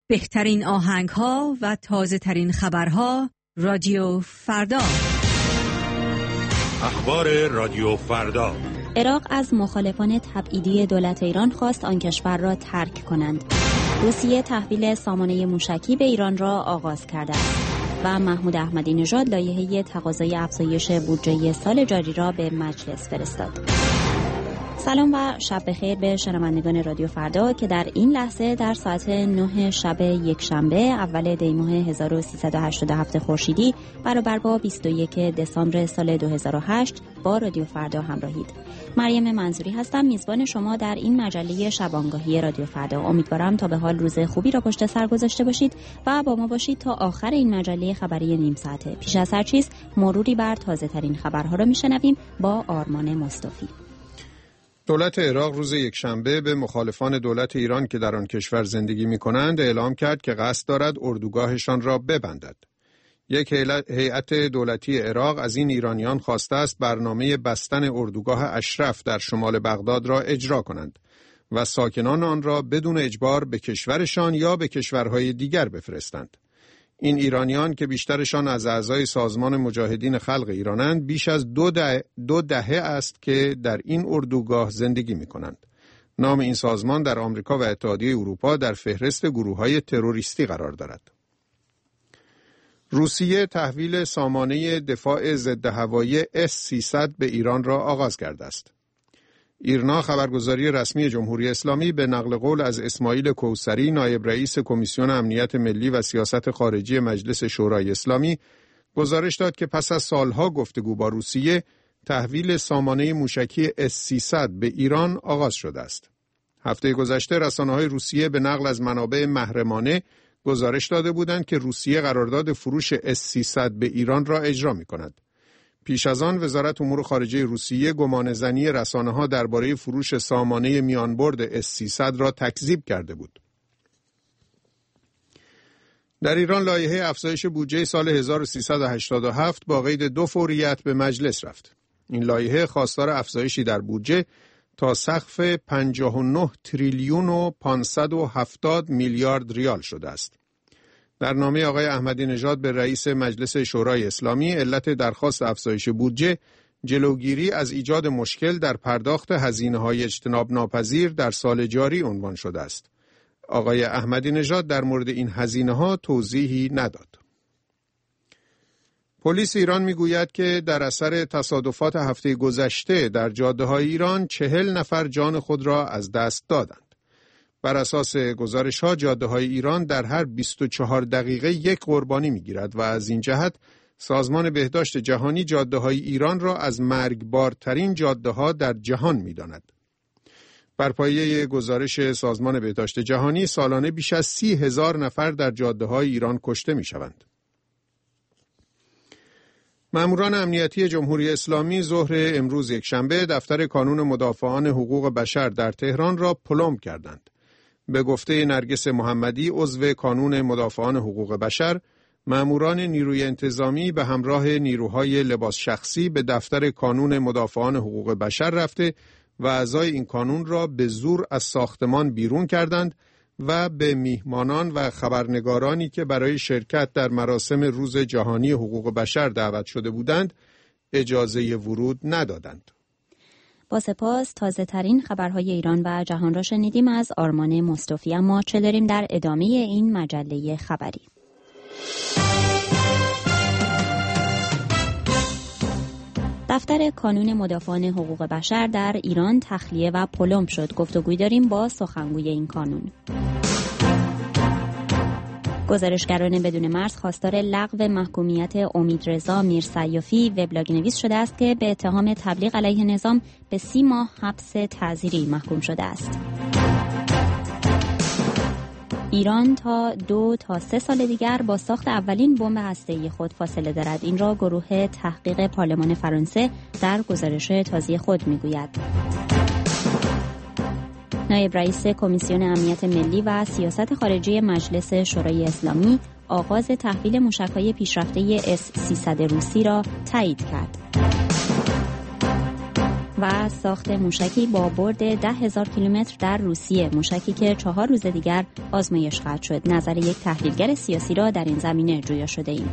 بهترین آهنگ‌ها و تازه‌ترین خبرها رادیو فردا. اخبار رادیو فردا. عراق از مخالفان تبعیدی دولت ایران خواست آن کشور را ترک کنند. روسیه تحویل سامانه موشکی به ایران را آغاز کرده است و محمود احمدی نژاد لایحه تقاضای افزایش بودجه سال جاری را به مجلس فرستاد. سلام و شب بخیر به شنوندگان رادیو فردا که در این لحظه در ساعت 9 شب یکشنبه اول دی‌ماه 1387 خورشیدی برابر با 21 دسامبر سال 2008 با رادیو فردا همراهید. مریم منصوری هستم، میزبان شما در این مجله شبانگاهی رادیو فردا. امیدوارم تا به حال روز خوبی را پشت سر گذاشته باشید و با ما باشید تا آخر این مجله خبری نیم ساعته. پیش از هر چیز مروری بر تازه ترین خبرها را میشنویم با آرمان مصطفی. دولت عراق روز یکشنبه به مخالفان دولت ایران که در آن کشور زندگی می‌کنند اعلام کرد که قصد دارد اردوگاهشان را ببندد. یک هیئت دولتی عراق از این ایرانیان خواسته است برنامه بستن اردوگاه اشرف در شمال بغداد را اجرا کنند و ساکنان آن را بدون اجبار به کشورشان یا به کشورهای دیگر بفرستند. این ایرانیان که بیشترشان از اعضای سازمان مجاهدین خلق ایرانند بیش از دو دهه است که در این اردوگاه زندگی می کنند. نام این سازمان در آمریکا و اتحادیه اروپا در فهرست گروه‌های تروریستی قرار دارد. روسیه تحویل سامانه دفاع ضد هوایی S-300 به ایران را آغاز کرده است. ایرنا خبرگزاری رسمی جمهوری اسلامی به نقل قول از اسماعیل کوثری نایب رئیس کمیسیون امنیت ملی و سیاست خارجی مجلس شورای اسلامی گزارش داد که پس از سالها گفتگو با روسیه تحویل سامانه موشکی S-300 به ایران آغاز شده است. هفته گذشته رسانه‌های روسیه به نقل از منابع محرمانه گزارش داده بودند که روسیه قرارداد فروش S-300 به ایران را اجرا می‌کند. پیش از آن وزارت امور خارجه روسیه گمانه‌زنی رسانه‌ها درباره فروش سامانه میانبرد S-300 را تکذیب کرده بود. در ایران لایحه افزایش بودجه سال 1387 با قید 2 فوریت به مجلس رفت. این لایحه خواستار افزایشی در بودجه تا سقف 59 تریلیون و 570 میلیارد ریال شده است. در نامه آقای احمدی نژاد به رئیس مجلس شورای اسلامی علت درخواست افزایش بودجه جلوگیری از ایجاد مشکل در پرداخت هزینه‌های اجتناب ناپذیر در سال جاری عنوان شده است. آقای احمدی نژاد در مورد این هزینه‌ها توضیحی نداد. پلیس ایران میگوید که در اثر تصادفات هفته گذشته در جاده‌های ایران 40 نفر جان خود را از دست دادند. بر اساس گزارش‌ها جاده‌های ایران در هر 24 دقیقه یک قربانی می‌گیرد و از این جهت سازمان بهداشت جهانی جاده‌های ایران را از مرگبارترین جاده‌ها در جهان می‌داند. بر پایه گزارش سازمان بهداشت جهانی سالانه بیش از 30,000 نفر در جاده‌های ایران کشته می‌شوند. ماموران امنیتی جمهوری اسلامی ظهر امروز یکشنبه دفتر کانون مدافعان حقوق بشر در تهران را پلمب کردند. به گفته نرگس محمدی عضو کانون مدافعان حقوق بشر، ماموران نیروی انتظامی به همراه نیروهای لباس شخصی به دفتر کانون مدافعان حقوق بشر رفته و اعضای این کانون را به زور از ساختمان بیرون کردند و به میهمانان و خبرنگارانی که برای شرکت در مراسم روز جهانی حقوق بشر دعوت شده بودند اجازه ورود ندادند. با سپاس تازه ترین خبرهای ایران و جهان را شنیدیم از آرمان مصطفی. اما چه داریم در ادامه این مجله خبری؟ دفتر کانون مدافعان حقوق بشر در ایران تخلیه و پلمب شد. گفتگوی داریم با سخنگوی این کانون. گزارشگران بدون مرز خواستار لغو محکومیت امیدرضا میرسیافی وبلاگ نویس شده است که به اتهام تبلیغ علیه نظام به 30 ماه حبس تعزیری محکوم شده است. ایران تا 2 تا 3 سال دیگر با ساخت اولین بمب هسته‌ای خود فاصله دارد. این را گروه تحقیق پارلمان فرانسه در گزارش تازه خود میگوید. نایب رئیس کمیسیون امنیت ملی و سیاست خارجی مجلس شورای اسلامی آغاز تحویل موشک‌های پیشرفته S-300 روسی را تایید کرد. و ساخت موشکی با برد 10,000 کیلومتر در روسیه، موشکی که 4 روز دیگر آزمایش خواهد شد. نظر یک تحلیلگر سیاسی را در این زمینه جویا شده ایم.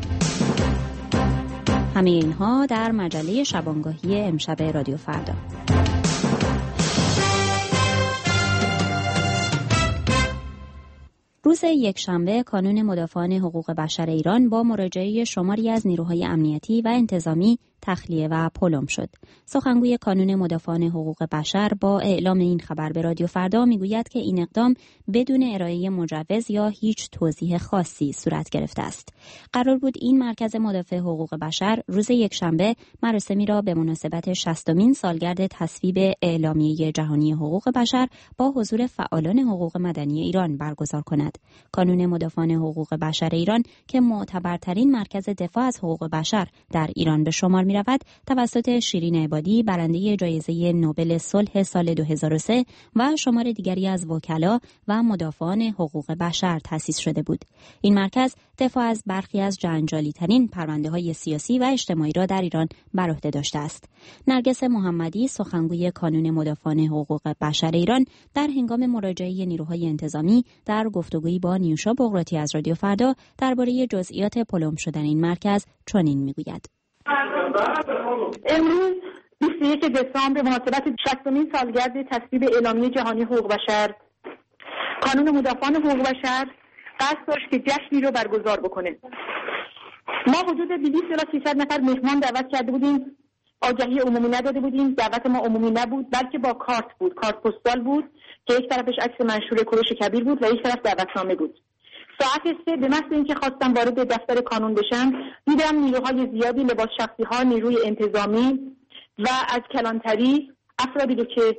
همه اینها در مجله شبانگاهی امشب رادیو فردا. روز یکشنبه کانون مدافعان حقوق بشر ایران با مراجعه شماری از نیروهای امنیتی و انتظامی تخلیه و پلم شد. سخنگوی کانون مدافعان حقوق بشر با اعلام این خبر به رادیو فردا میگوید که این اقدام بدون ارائه مجوز یا هیچ توضیح خاصی صورت گرفته است. قرار بود این مرکز مدافع حقوق بشر روز یکشنبه مراسمی را به مناسبت 60مین سالگرد تصویب اعلامیه جهانی حقوق بشر با حضور فعالان حقوق مدنی ایران برگزار کند. کانون مدافعان حقوق بشر ایران که معتبرترین مرکز دفاع از حقوق بشر در ایران به شمار می رود، توسط شیرین عبادی برنده جایزه نوبل صلح سال 2003 و شمار دیگری از وکلا و مدافعان حقوق بشر تأسیس شده بود. این مرکز دفاع از برخی از جنجالی‌ترین پرونده‌های سیاسی و اجتماعی را در ایران بر عهده داشته است. نرگس محمدی، سخنگوی کانون مدافعان حقوق بشر ایران، در هنگام مراجعه نیروهای انتظامی در گفتگویی با نیوشا بغراتی از رادیو فردا درباره جزئیات پلم شدن این مرکز چنین میگوید: امروز 21 دسامبر به مناسبت 60مین سالگرد تصویب اعلامیه جهانی حقوق بشر، کانون مدافعان حقوق بشر قصد داشت که جشنی رو برگزار بکنه. ما حدود 200 الی 300 نفر مهمان دعوت کرده بودیم. آگهی عمومی نداده بودیم. دعوت ما عمومی نبود، بلکه با کارت بود، کارت پستال بود که یک طرفش عکس منشور کوروش کبیر بود و یک طرف دعوتنامه بود. ساعت 3 به محض اینکه خواستم وارد دفتر کانون بشم، دیدم نیروهای زیادی، لباس شخصی ها، نیروی انتظامی و از کلانتری افرادی رو که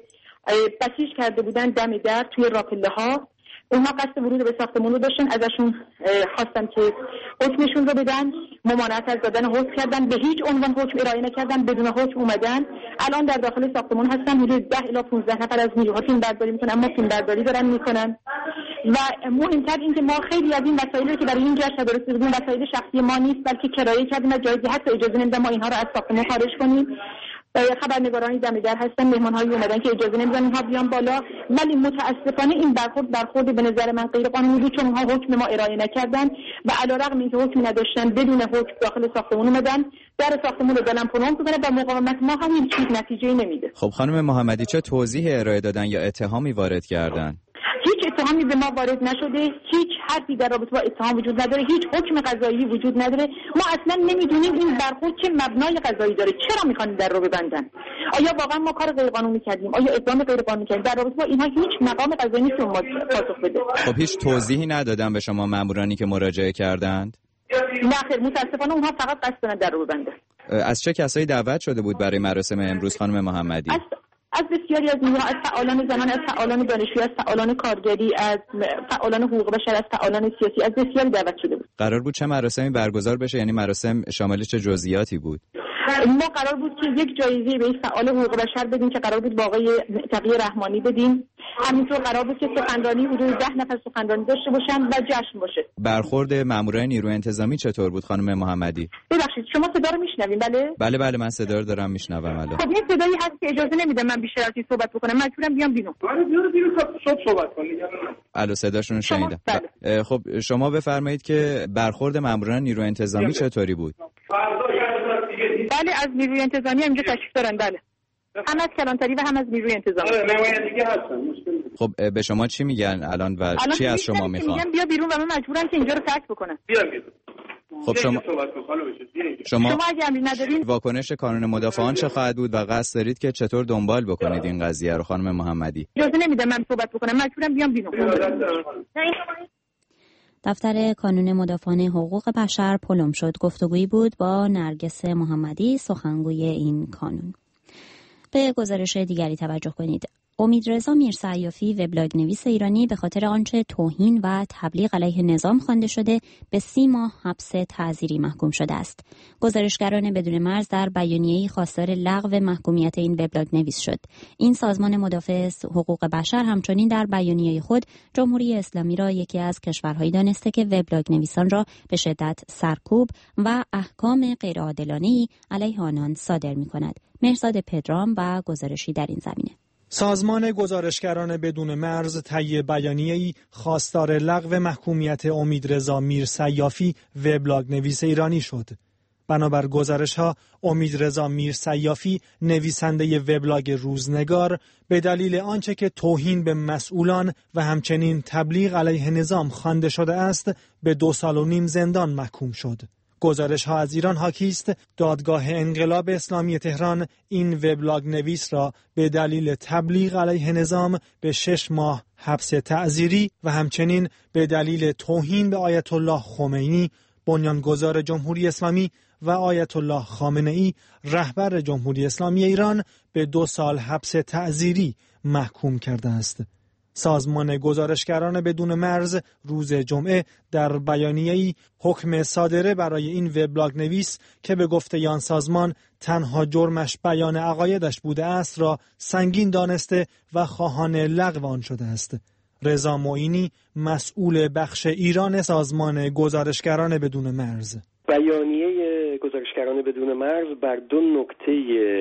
بسیج کرده بودن دم در توی راپله ها. اونها قصد ورود به ساختمون رو داشتن. ازشون خواستم که حکمشون رو بدن. ممانعت از دادن حکم کردن، به هیچ عنوان حکم ارائه نکردن، بدون حکم اومدن. الان در داخل ساختمون هستن. حدود 10 الی 15 نفر از نیروها فیلم برداری میکنن، اما فیلم برداری دارن میکنن. و مهمتر این که ما خیلی از این وسایلی که برای این جشن درست کردیم وسایل شخصی ما نیست، بلکه کرایه کردیم از جایی حتی اجازه نمیدن ما اینها رو از ساختمون خارج کنیم. خبرنگارانی دم در هستن، مهمان‌هایی اومدن که اجازه نمیدن اینها بیان بالا. ولی متاسفانه این برخورد به نظر من غیر قانونی بود، چون اونها حکم ما ارائه نکردن و علیرغم اینکه حکمی نداشتن بدون حکم داخل ساختمون اومدن، در ساختمون رو دلم پنهان کردن و مقاومت ما هم هیچ نتیجه‌ای نمیده. خب خانم محمدی، چه توضیح ارائه دادن یا اتهامی وارد کردن؟ هیچ اتهامی به ما وارد نشده، هیچ حرفی در رابطه با اتهام وجود نداره، هیچ حکم قضایی وجود نداره. ما اصلا نمیدونیم این برخورد چه مبنای قضایی داره، چرا میخوان در رو ببندن. آیا واقعا ما کار غیر قانونی کردیم؟ آیا اقدام غیر قانونی کردیم؟ در رابطه با اینها هیچ مقام قضایی نیست ما پاسخ بده. خب هیچ توضیحی ندادن به شما مامورانی که مراجعه کردند؟ نه خیر، متاسفانه اونها فقط قصد دارن در رو ببندن. از چه کسایی دعوت شده بود برای مراسم امروز خانم محمدی؟ از بسیاری از نیروها، از فعالان زنان، از فعالان دانشجو، از فعالان کارگری، از فعالان حقوق بشر، از فعالان سیاسی، از بسیاری دعوت شده بود. قرار بود چه مراسمی برگزار بشه؟ یعنی مراسم شامل چه جزئیاتی بود؟ ما قرار بود که یک جایزه به یک فعال حقوق بشر بدیم که قرار بود با آقای تقی رحمانی بدیم. همینطور قرار بود که سخنرانی حدود 10 نفر سخنرانی داشته باشن و جشن باشه. برخورد مامورای نیروی انتظامی چطور بود خانم محمدی؟ ببخشید شما صدا رو میشنوین؟ بله بله من صدا رو دارم میشنوم الان. خب این صدایی هست که اجازه نمیدم من بیشتر از این صحبت بکنم، مجبورم بیام بیرون. بیرون صحبت کنید. الو صداشون شنیدم. بله. خب شما بفرمایید که برخورد ماموران نیروی انتظامی چطوری بود؟ بله از نیروی انتظامی اینجا تشریف دارن. بله هم از کلانتری و هم از نیروی انتظامی. نمایندگی هستن. خب به شما چی میگن الان و چی از شما میخوان؟ میگن بیا بیرون و من مجبورم که اینجا رو ترک بکنم. بیا بیرون. خب شما اگه امری ندارین واکنش کانون مدافعان چه خواهد بود و قصد دارید که چطور دنبال بکنید این قضیه رو خانم محمدی؟ اجازه نمیدم من صحبت بکنم، مجبورم بیام بیرون. دفتر کانون مدافعان حقوق بشر پلم شد. گفتگویی بود با نرگس محمدی، سخنگوی این کانون. به گزارش دیگری توجه کنید. امیدرضا میرسعیافی، وبلاگ نویس ایرانی، به خاطر آنچه توهین و تبلیغ علیه نظام خوانده شده به 30 ماه حبس تعزیری محکوم شده است. گزارشگران بدون مرز در بیانیه‌ای خواستار لغو محکومیت این وبلاگ نویس شد. این سازمان مدافع حقوق بشر همچنین در بیانیه خود جمهوری اسلامی را یکی از کشورهایی دانسته که وبلاگ نویسان را به شدت سرکوب و احکام غیرعادلانه‌ای علیه آنان صادر می‌کند. مهرزاد پدرام و گزارشی در این زمینه. سازمان گزارشگران بدون مرز طی بیانیه‌ای خواستار لغو محکومیت امیدرضا میرسیافی وبلاگ نویس ایرانی شد. بنابر گزارش‌ها امیدرضا میرسیافی نویسنده وبلاگ روزنگار به دلیل آنچه که توهین به مسئولان و همچنین تبلیغ علیه نظام خوانده شده است به 2.5 سال زندان محکوم شد. گزارش‌ها از ایران حاکی است دادگاه انقلاب اسلامی تهران این وبلاگ نویس را به دلیل تبلیغ علیه نظام به 6 ماه حبس تعزیری و همچنین به دلیل توهین به آیت الله خمینی بنیانگذار جمهوری اسلامی و آیت الله خامنه‌ای رهبر جمهوری اسلامی ایران به 2 سال حبس تعزیری محکوم کرده است. سازمان گزارشگران بدون مرز روز جمعه در بیانیه‌ای حکم صادره برای این وبلاگ نویس که به گفته آن سازمان تنها جرمش بیان عقایدش بوده است را سنگین دانسته و خواهان لغو آن شده است. رضا معینی مسئول بخش ایران سازمان گزارشگران بدون مرز: بیانیه گزارشگران بدون مرز بر 2 نکته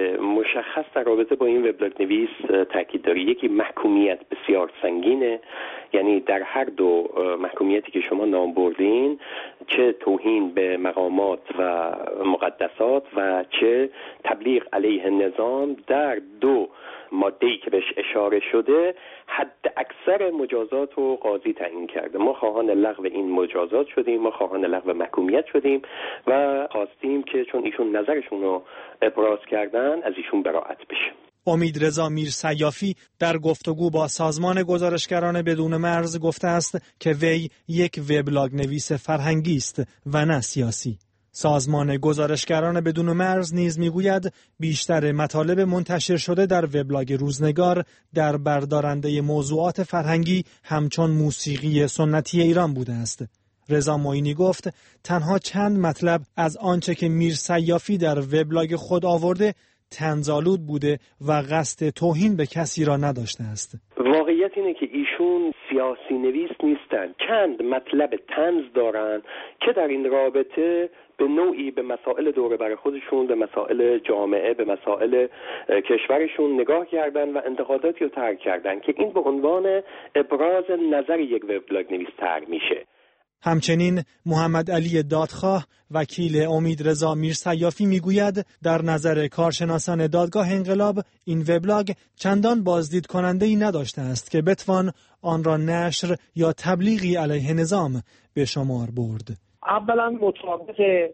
مشخص در رابطه با این وبلاگ نویس تاکید داره. یکی محکومیت بسیار سنگینه، یعنی در هر دو محکومیتی که شما نام بردین، چه توهین به مقامات و مقدسات و چه تبلیغ علیه نظام، در 2 ماده‌ای که بهش اشاره شده حد اکثر مجازات رو قاضی تعیین کرده. ما خواهان لغو این مجازات شدیم، ما خواهان لغو محکومیت شدیم و خواستیم که چون ایشون نظرشون رو ابراز کردن از ایشون براءت بشه. امیدرضا میرسیافی در گفتگو با سازمان گزارشگران بدون مرز گفته است که وی یک وبلاگ نویس فرهنگی است و نه سیاسی. سازمان گزارشگران بدون مرز نیز میگوید بیشتر مطالب منتشر شده در وبلاگ روزنگار در بردارنده موضوعات فرهنگی همچون موسیقی سنتی ایران بوده است. رضا معینی گفت تنها چند مطلب از آنچه که میرسیافی در وبلاگ خود آورده طنزآلود بوده و قصد توهین به کسی را نداشته است. واقعیت اینه که ایشون سیاسی نویس نیستن. چند مطلب طنز دارن که در این رابطه به نوعی به مسائل دور بر خودشون، به مسائل جامعه، به مسائل کشورشون نگاه کردن و انتقاداتی رو طرح کردن که این به عنوان ابراز نظر یک وبلاگ نویس طرح میشه. همچنین محمد علی دادخواه وکیل امیدرضا میرسیافی میگوید در نظر کارشناسان دادگاه انقلاب این وبلاگ چندان بازدید کننده‌ای نداشته است که بتوان آن را نشر یا تبلیغی علیه نظام به شمار برد. اولا مطابق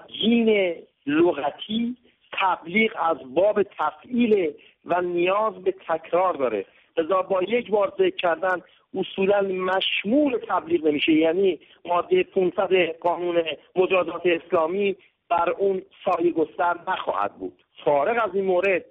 تبیین لغتی تبلیغ از باب تفعیل و نیاز به تکرار داره، لذا با یک بار ذکر کردن اصولا مشمول تبلیغ نمیشه، یعنی ماده 500 قانون مجازات اسلامی بر اون سایه گستر نخواهد بود. فارغ از این مورد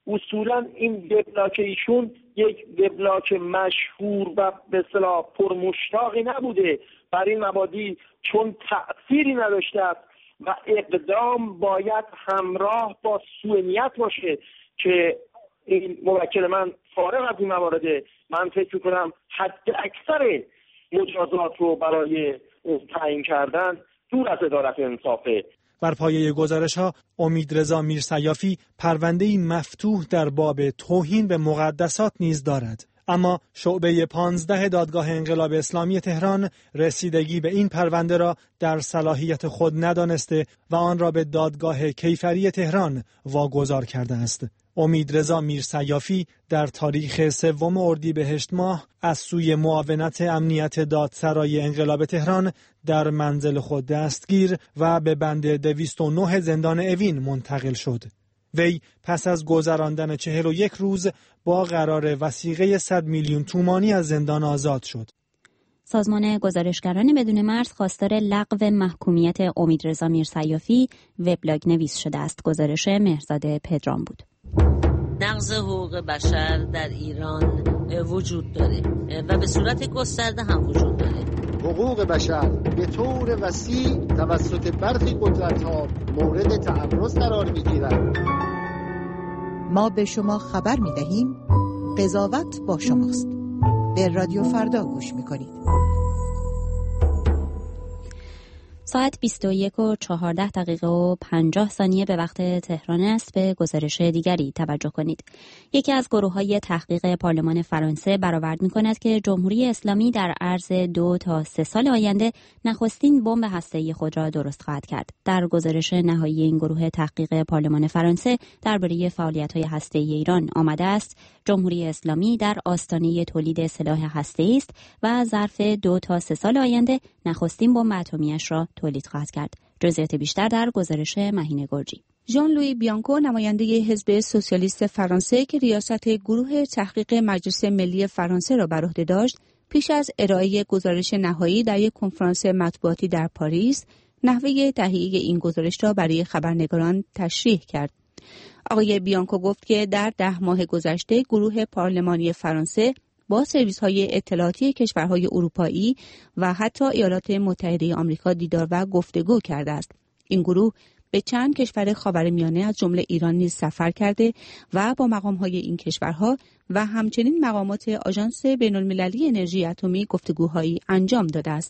اصولا این وبلاگ ایشون یک وبلاگ مشهور و به اصطلاح پرمشتاقی نبوده، بر این مبادی چون تأثیری نداشته است و اقدام باید همراه با سوء نیت باشه که این موکل من فارغ از این موارد من فکر می‌کنم حد اکثر مجازات رو برای تعیین کردن دور از عدالت انصافه. بر پایه گزارش‌ها امیدرضا میرسیافی پرونده‌ای مفتوح در باب توهین به مقدسات نیز دارد، اما شعبه 15 دادگاه انقلاب اسلامی تهران رسیدگی به این پرونده را در صلاحیت خود ندانسته و آن را به دادگاه کیفری تهران واگذار کرده است. امیدرضا میرسیافی در تاریخ 3 اردیبهشت ماه از سوی معاونت امنیت دادسرای انقلاب تهران در منزل خود دستگیر و به بند 209 زندان اوین منتقل شد. وی پس از گذراندن 41 روز با قرار وثیقه 100 میلیون تومانی از زندان آزاد شد. سازمان گزارشگران بدون مرز خواستار لغو محکومیت امیدرضا میرسیافی وبلاگ نویس شده است. گزارش مهرزاد پدرام بود. نقض حقوق بشر در ایران وجود داره و به صورت گسترده هم وجود داره. حقوق بشر به طور وسیع توسط برخی قدرت‌ها مورد تعرض قرار می‌گیرد. ما به شما خبر می‌دهیم قضاوت با شماست. به رادیو فردا گوش می‌کنید. ساعت 21:14:50 به وقت تهران است. به گزارش دیگری توجه کنید. یکی از گروه‌های تحقیق پارلمان فرانسه برآورد می‌کند که جمهوری اسلامی در عرض 2 تا 3 سال آینده نخستین بمب هسته‌ای خود را درست خواهد کرد. در گزارش نهایی این گروه تحقیق پارلمان فرانسه درباره فعالیت‌های هسته‌ای ایران آمده است جمهوری اسلامی در آستانه تولید سلاح هسته‌ای است و ظرف 2 تا 3 سال آینده نخستین بمب اتمی‌اش را تولید خواهد کرد. جزئیات بیشتر در گزارش مهین گرجی. ژان لویی بیانکو نماینده حزب سوسیالیست فرانسه که ریاست گروه تحقیق مجلس ملی فرانسه را بر عهده داشت، پیش از ارائه گزارش نهایی در یک کنفرانس مطبوعاتی در پاریس، نحوه تهیه این گزارش را برای خبرنگاران تشریح کرد. آقای بیانکو گفت که در 10 ماه گذشته گروه پارلمانی فرانسه با سرویس‌های اطلاعاتی کشورهای اروپایی و حتی ایالات متحده آمریکا دیدار و گفتگو کرده است. این گروه به چند کشور خاورمیانه از جمله ایران نیز سفر کرده و با مقام‌های این کشورها و همچنین مقامات آژانس بین‌المللی انرژی اتمی گفتگوهایی انجام داده است.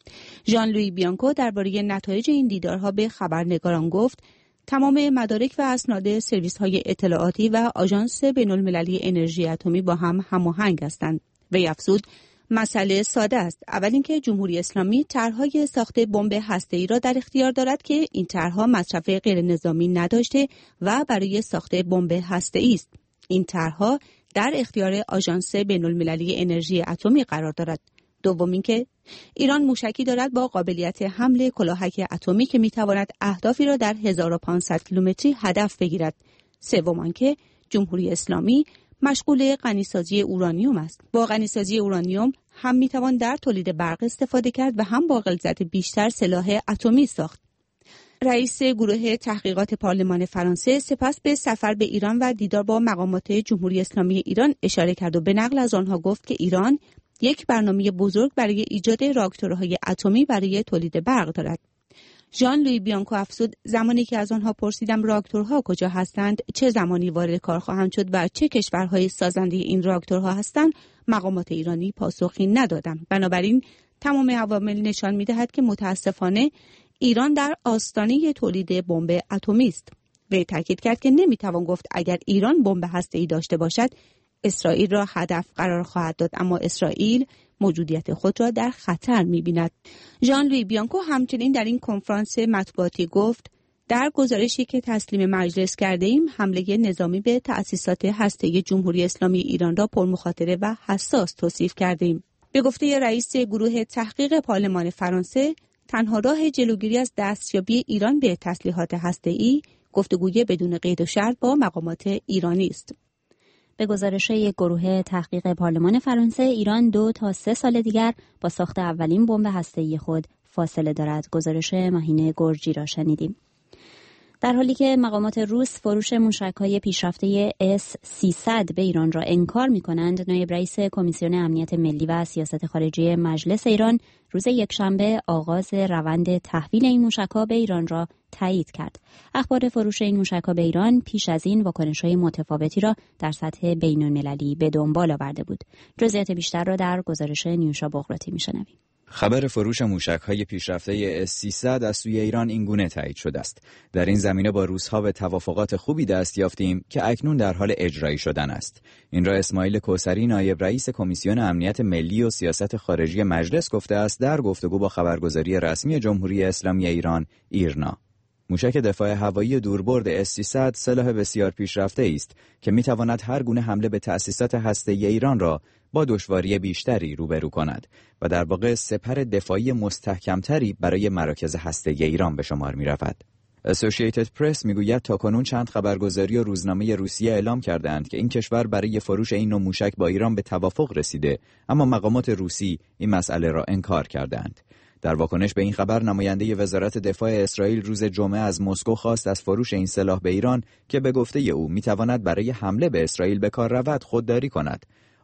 ژان لویی بیانکو درباره نتایج این دیدارها به خبرنگاران گفت تمام مدارک و اسناد سرویس‌های اطلاعاتی و آژانس بین‌المللی انرژی اتمی با هم هماهنگ هستند. وی افزود مسئله ساده است. اول اینکه جمهوری اسلامی طرح‌های ساخت بمب هسته‌ای را در اختیار دارد که این طرح‌ها مصرف غیر نظامی نداشته و برای ساخت بمب هسته‌ای است. این طرح‌ها در اختیار آژانس بین‌المللی انرژی اتمی قرار دارد. دوم اینکه ایران موشکی دارد با قابلیت حمل کلاهک اتمی که میتواند اهدافی را در 1500 کیلومتری هدف بگیرد. سوم آنکه جمهوری اسلامی مشغول غنیسازی اورانیوم است. با غنیسازی اورانیوم هم میتوان در تولید برق استفاده کرد و هم با غلظت بیشتر سلاح اتمی ساخت. رئیس گروه تحقیقات پارلمان فرانسه سپس به سفر به ایران و دیدار با مقامات جمهوری اسلامی ایران اشاره کرد و به نقل از آنها گفت که ایران یک برنامه بزرگ برای ایجاد راکتورهای اتمی برای تولید برق دارد. ژان لویی بیانکو افزود زمانی که از آنها پرسیدم راکتورها کجا هستند، چه زمانی وارد کار خواهند شد و چه کشورهای سازنده این راکتورها هستند، مقامات ایرانی پاسخی ندادند. بنابراین تمام عوامل نشان می‌دهد که متاسفانه ایران در آستانه تولید بمب اتمی است. وی تاکید کرد که نمی‌توان گفت اگر ایران بمب هسته‌ای داشته باشد اسرائیل را هدف قرار خواهد داد، اما اسرائیل موجودیت خود را در خطر می‌بیند. ژان لویی بیانکو همچنین در این کنفرانس مطبوعاتی گفت در گزارشی که تسلیم مجلس کرده ایم حمله نظامی به تأسیسات هسته‌ای جمهوری اسلامی ایران را پرمخاطره و حساس توصیف کرده ایم. به گفته رئیس گروه تحقیق پارلمان فرانسه تنها راه جلوگیری از دستیابی ایران به تسلیحات هسته‌ای گفتگوی بدون قید و شرط با مقامات ایرانی است. به گزارش یک گروه تحقیق پارلمان فرانسه ایران 2 تا 3 سال دیگر با ساخت اولین بمب هسته‌ای خود فاصله دارد. گزارش مهین گرجی را شنیدیم. در حالی که مقامات روس فروش موشک‌های پیشرفته S-300 به ایران را انکار می‌کنند، نایب رئیس کمیسیون امنیت ملی و سیاست خارجی مجلس ایران روز یکشنبه آغاز روند تحویل این موشک‌ها به ایران را تایید کرد. اخبار فروش این موشک‌ها به ایران پیش از این واکنش‌های متفاوتی را در سطح بین‌المللی به دنبال آورده بود. جزئیات بیشتر را در گزارش نیوشا بغراتی می‌شنویم. خبر فروش موشک‌های پیشرفته S-300 از سوی ایران اینگونه تایید شده است. در این زمینه با روس‌ها به توافقات خوبی دست یافتیم که اکنون در حال اجرایی شدن است. این را اسماعیل کوثری نایب رئیس کمیسیون امنیت ملی و سیاست خارجی مجلس گفته است در گفتگو با خبرگزاری رسمی جمهوری اسلامی ایران ایرنا. موشک دفاع هوایی دوربرد S-300 سلاح بسیار پیشرفته است که می‌تواند هر گونه حمله به تأسیسات هسته‌ای ایران را با دشواری بیشتری روبرو کند و در واقع سپر دفاعی مستحکمتری برای مراکز هسته‌ای ایران به شمار می‌رود. اسوسییتد پرس میگوید تاکنون چند خبرگزاری و روزنامه روسیه اعلام کردند که این کشور برای فروش این نوع موشک با ایران به توافق رسیده، اما مقامات روسی این مسئله را انکار کردند. در واکنش به این خبر نماینده وزارت دفاع اسرائیل روز جمعه از مسکو خواست از فروش این سلاح به ایران که به گفته او میتواند برای حمله به اسرائیل به کار رود خودداری کند.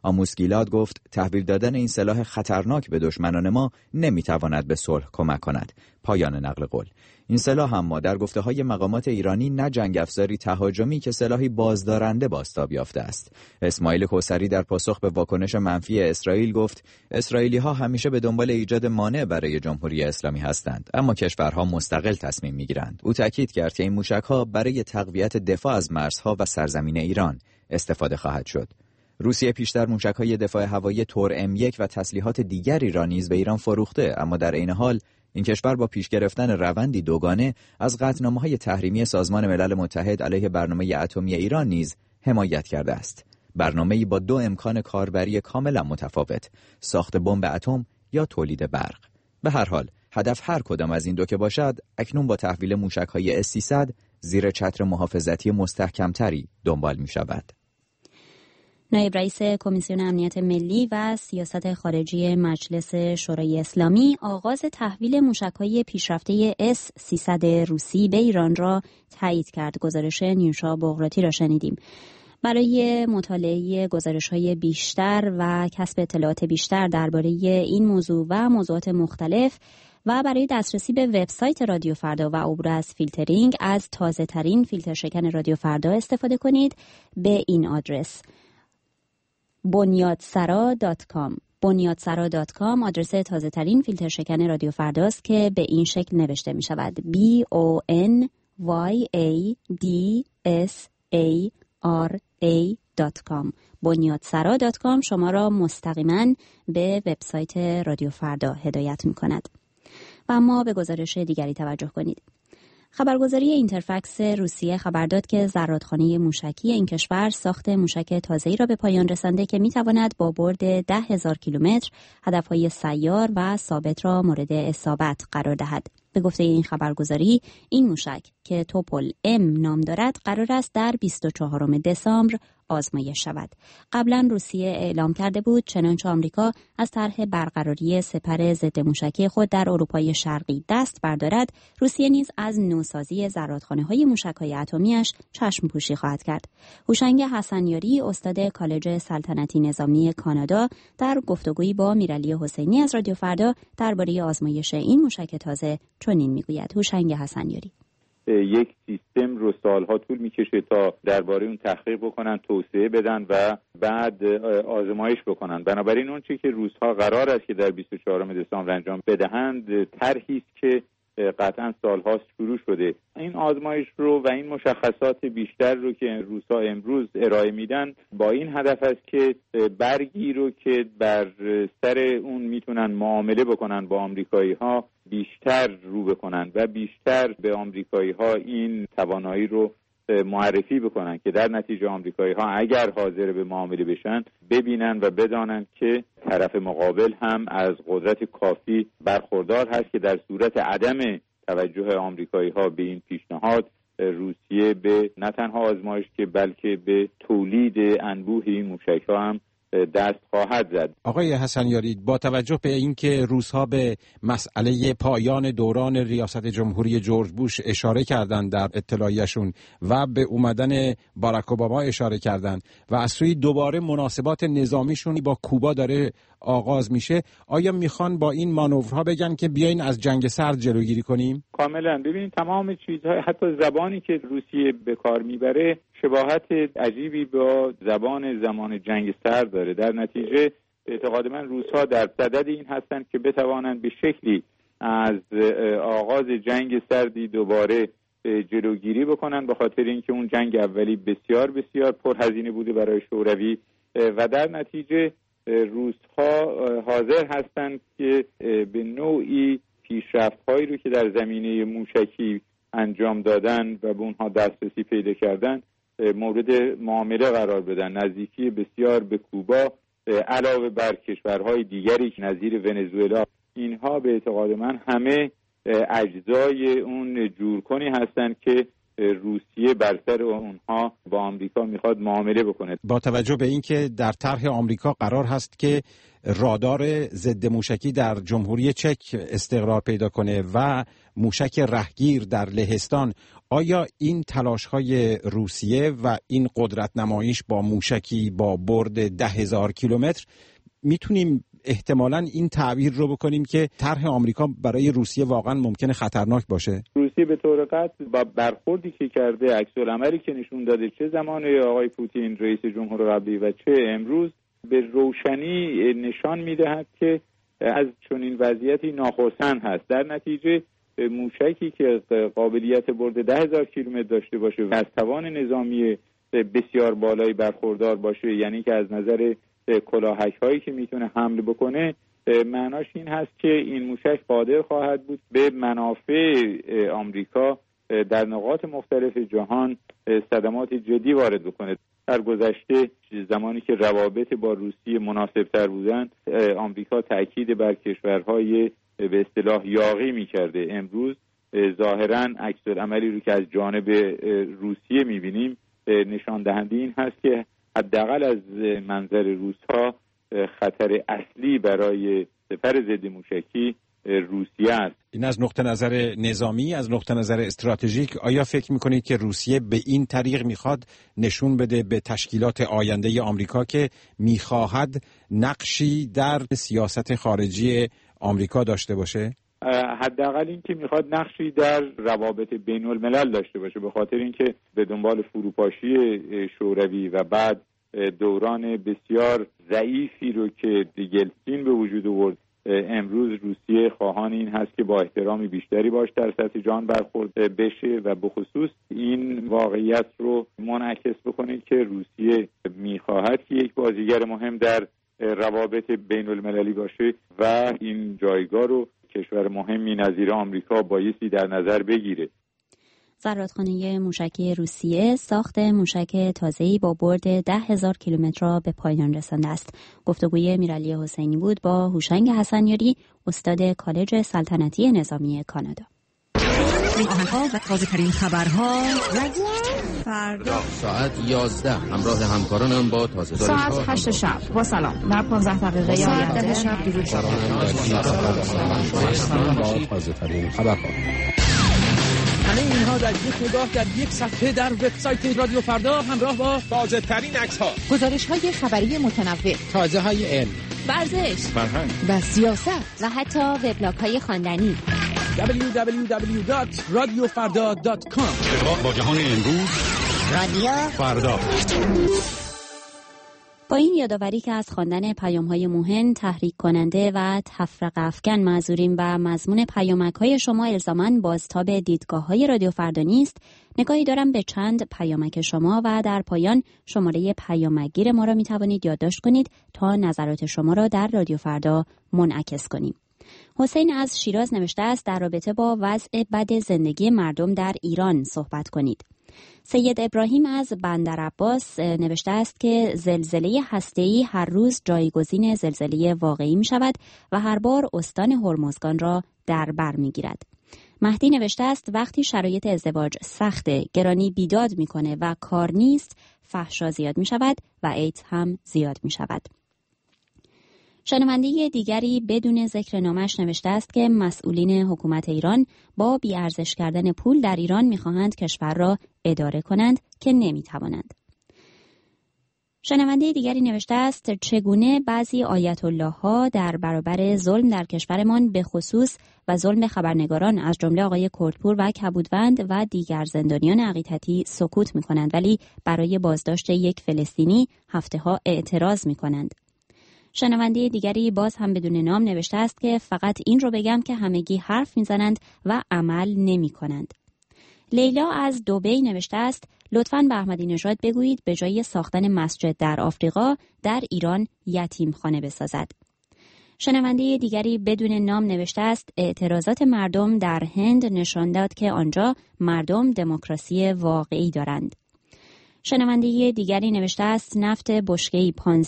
آموس گیلاد گفت تحویل دادن این سلاح خطرناک به دشمنان ما نمیتواند به صلح کمک کند. پایان نقل قول. این سلاح اما در گفته‌های مقامات ایرانی نه جنگ افزاری تهاجمی که سلاحی بازدارنده بازتاب یافته است. اسماعیل کوثری در پاسخ به واکنش منفی اسرائیل گفت اسرائیلی‌ها همیشه به دنبال ایجاد مانع برای جمهوری اسلامی هستند، اما کشورها مستقل تصمیم می‌گیرند. او تاکید کرد که این موشک‌ها برای تقویت دفاع از مرزها و سرزمین ایران استفاده خواهد شد. روسیه پیشتر موشک‌های دفاع هوایی تور M1 و تسلیحات دیگری را نیز به ایران فروخته، اما در عین حال این کشور با پیش گرفتن روندی دوگانه از قطعنامه‌های تحریمی سازمان ملل متحد علیه برنامه اتمی ایران نیز حمایت کرده است. برنامه‌ای با 2 امکان کاربری کاملا متفاوت: ساخت بمب اتم یا تولید برق. به هر حال هدف هر کدام از این دو که باشد، اکنون با تحویل موشک‌های S-300 زیر چتر محافظتی مستحکم‌تری دنبال می‌شود. نایب رئیس کمیسیون امنیت ملی و سیاست خارجی مجلس شورای اسلامی آغاز تحویل موشک‌های پیشرفته S-300 روسی به ایران را تایید کرد. گزارش نیوشا بغراتی را شنیدیم. برای مطالعه گزارش‌های بیشتر و کسب اطلاعات بیشتر درباره این موضوع و موضوعات مختلف و برای دسترسی به وبسایت رادیو فردا و عبور از فیلترینگ از تازه‌ترین فیلتر شکن رادیو فردا استفاده کنید. به این آدرس bunyadSara.com bunyadSara.com آدرس تازه ترین فیلتر شکن رادیو فرداست که به این شکل نوشته می شود: bunyadSara.com bunyadSara.com شما را مستقیما به وبسایت رادیو فردا هدایت می کند. و اما به گزارش دیگری توجه کنید. خبرگزاری اینترفکس روسیه خبر داد که زرادخانه موشکی این کشور ساخت موشک تازه‌ای را به پایان رسانده که می‌تواند با برد 10,000 کیلومتر هدف‌های سیار و ثابت را مورد اصابت قرار دهد. به گفته این خبرگزاری، این موشک که توپل ام نام دارد قرار است در 24 دسامبر آزمایش شود. قبلا روسیه اعلام کرده بود چنانچه آمریکا از طرح برقراری سپر ضد موشکی خود در اروپای شرقی دست بردارد، روسیه نیز از نوسازی زرادخانه‌های موشک‌های اتمی‌اش چشم پوشی خواهد کرد. هوشنگ حسنیاری، استاد کالج سلطنتی نظامی کانادا، در گفتگویی با میرعلی حسینی از رادیو فردا درباره آزمایش این موشک تازه چنین میگوید. هوشنگ حسنیاری: یک سیستم رو سالها طول میکشه تا درباره اون تحقیق بکنن، توسعه بدن و بعد آزمایش بکنن. بنابراین اون چیزی که روس‌ها قرار است که در 24 دسامبر انجام بدهند طرحی است که قطعا سالهاست شروع شده. این آزمایش رو و این مشخصات بیشتر رو که روس‌ها امروز ارائه میدن با این هدف است که برگی رو که بر سر اون میتونن معامله بکنن با آمریکایی‌ها بیشتر رو بکنن و بیشتر به آمریکایی‌ها این توانایی رو معرفی بکنن که در نتیجه آمریکایی‌ها اگر حاضر به معامله بشن ببینن و بدانن که طرف مقابل هم از قدرت کافی برخوردار هست که در صورت عدم توجه آمریکایی‌ها به این پیشنهاد روسیه به نه تنها آزمایش که بلکه به تولید انبوه این موشک‌ها هم دست خواهد زد. آقای حسنیاری، با توجه به اینکه روس‌ها به مسئله پایان دوران ریاست جمهوری جورج بوش اشاره کردند در اطلاعیه‌شون و به اومدن باراک اوباما اشاره کردند و از سوی دوباره مناسبات نظامیشون با کوبا داره آغاز میشه، آیا میخوان با این مانورها بگن که بیاین از جنگ سرد جلوگیری کنیم؟ کاملا. ببینید تمام چیزها، حتی زبانی که روسیه به کار میبره شباهت عجیبی با زمان جنگ سرد داره. در نتیجه اعتقاد من روس‌ها در صدد این هستند که بتوانند به شکلی از آغاز جنگ سردی دوباره جلوگیری بکنن، به خاطر اینکه اون جنگ اولی بسیار بسیار پرهزینه بوده برای شوروی و در نتیجه روس‌ها حاضر هستند که به نوعی پیشرفت‌هایی رو که در زمینه موشکی انجام دادن و به اونها دسترسی پیدا کردن مورد معامله قرار بدن. نزدیکی بسیار به کوبا علاوه بر کشورهای دیگری که نظیر ونزوئلا، اینها به اعتقاد من همه اجزای اون جورکنی هستند که روسیه بر سر اونها با آمریکا میخواد معامله بکنه. با توجه به اینکه در طرح آمریکا قرار هست که رادار ضد موشکی در جمهوری چک استقرار پیدا کنه و موشک رهگیر در لهستان، آیا این تلاش‌های روسیه و این قدرت نمایش با موشکی با برد 10,000 کیلومتر میتونیم احتمالاً این تعبیر رو بکنیم که طرح آمریکا برای روسیه واقعا ممکنه خطرناک باشه؟ روسیه به طور قطع با برخوردی که کرده، عکس‌العملی که نشون داده، چه زمان آقای پوتین رئیس جمهور قبلی و چه امروز، به روشنی نشان میدهد که از چنین وضعیتی ناخرسند هست. در نتیجه موشکی که قابلیت برد 10,000 کیلومتر داشته باشه و از توان نظامی بسیار بالایی برخوردار باشه، یعنی که از نظر کلاهک هایی که میتونه حمل بکنه، معناش این هست که این موشک قادر خواهد بود به منافع آمریکا در نقاط مختلف جهان صدمات جدی وارد بکنه. در گذشته زمانی که روابط با روسیه مناسب‌تر بودند، آمریکا تأکید بر کشورهای به اصطلاح یاغی می‌کرده. امروز ظاهراً عکس‌العملی رو که از جانب روسیه می‌بینیم نشان دهنده این هست که حداقل از منظر روس‌ها خطر اصلی برای سپر ضد موشکی روسیه است. این از نقطه نظر نظامی، از نقطه نظر استراتژیک آیا فکر می‌کنید که روسیه به این طریق می‌خواد نشون بده به تشکیلات آینده آمریکا که می‌خواهد نقشی در سیاست خارجی آمریکا داشته باشه؟ حداقل این که میخواد نقشی در روابط بین الملل داشته باشه، به خاطر اینکه به دنبال فروپاشی شوروی و بعد دوران بسیار ضعیفی رو که یلتسین به وجود آورد، امروز روسیه خواهان این هست که با احترامی بیشتری باش در سطح جهان برخورد بشه و به خصوص این واقعیت رو منعکس بکنه که روسیه میخواهد که یک بازیگر مهم در روابط بین المللی باشه و این جایگاه رو کشور مهمی نظیر آمریکا بایستی در نظر بگیره. زرادخانه موشکی روسیه ساخت موشک تازه‌ای با برد 10,000 کیلومتر را به پایان رسانده است. گفتگوی امیرعلی حسینی بود با هوشنگ حسنیاری، استاد کالج سلطنتی نظامی کانادا. این آهنگ‌ها و تازه‌ترین خبرها فردا ساعت 11 همراه همکارانم با تازه ساعت 8 شب با سلام در 15 دقیقه ساعت 10 شب درود با تازه‌ترین خبرها. همه اینها در یک نگاه در یک صفحه در وبسایت رادیو فردا همراه با تازه ترین عکس‌ها، گزارش‌های خبری متنوع، تازه‌های علم، ورزش، فرهنگ و سیاست و حتی وبلاگ‌های خواندنی. www.radiofarda.com. ارتباط با جهان امروز، رادیو فردا. با این یادآوری که از خواندن پیام‌های مهم، تحریک کننده و تفرقه افکن معذوریم و مضمون پیامک‌های شما الزاماً بازتاب دیدگاه‌های رادیو فردا نیست، نگاهی دارم به چند پیامک شما و در پایان شماره پیامک‌گیر ما را می‌توانید یادداشت کنید تا نظرات شما را در رادیو فردا منعکس کنیم. حسین از شیراز نوشته است در رابطه با وضع بد زندگی مردم در ایران صحبت کنید. سید ابراهیم از بندرعباس نوشته است که زلزله هسته‌ای هر روز جایگزین زلزله واقعی می شود و هر بار استان هرمزگان را در بر می گیرد. مهدی نوشته است وقتی شرایط ازدواج سخته، گرانی بیداد می کنه و کار نیست، فحشا زیاد می شود و ایدز هم زیاد می شود. شنونده دیگری بدون ذکر نامش نوشته است که مسئولین حکومت ایران با بی‌ارزش کردن پول در ایران می‌خواهند کشور را اداره کنند که نمی‌توانند. شنونده دیگری نوشته است چگونه بعضی آیت الله ها در برابر ظلم در کشورمان به خصوص و ظلم خبرنگاران از جمله آقای کردپور و کبودوند و دیگر زندانیان عقیدتی سکوت می‌کنند ولی برای بازداشت یک فلسطینی هفته‌ها اعتراض می‌کنند. شنونده دیگری باز هم بدون نام نوشته است که فقط این رو بگم که همگی حرف میزنند و عمل نمی کنند. لیلا از دبی نوشته است لطفاً به احمدی نژاد بگویید به جای ساختن مسجد در آفریقا در ایران یتیم خانه بسازد. شنونده دیگری بدون نام نوشته است اعتراضات مردم در هند نشان داد که آنجا مردم دموکراسی واقعی دارند. شنونده دیگری نوشته است نفت بشکه‌ای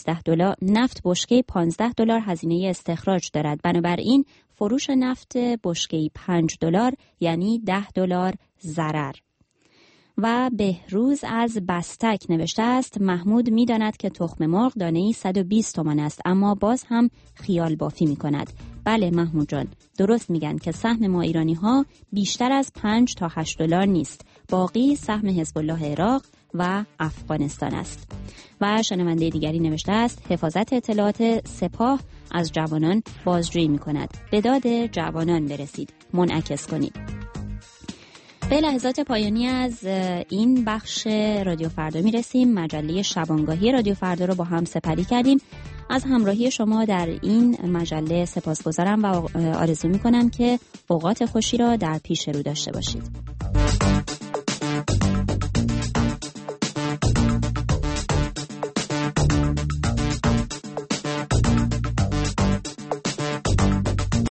$15 هزینه استخراج دارد، بنابراین فروش نفت بشکه‌ای $5 یعنی $10 ضرر. و بهروز از بستک نوشته است محمود می‌داند که تخم مرغ دانه‌ای 120 تومان است اما باز هم خیال بافی می‌کند. بله محمود جان، درست میگن که سهم ما ایرانی‌ها بیشتر از $5 تا $8 نیست. باقی سهم حزب الله عراق و افغانستان است. و شنونده دیگری نوشته است حفاظت اطلاعات سپاه از جوانان بازجویی می‌کند. به داد جوانان برسید، منعکس کنید. به لحظات پایانی از این بخش رادیو فردا میرسیم. مجله شبانگاهی رادیو فردا رو با هم سپری کردیم. از همراهی شما در این مجله سپاسگزارم و آرزو می‌کنم که اوقات خوشی را در پیش رو داشته باشید.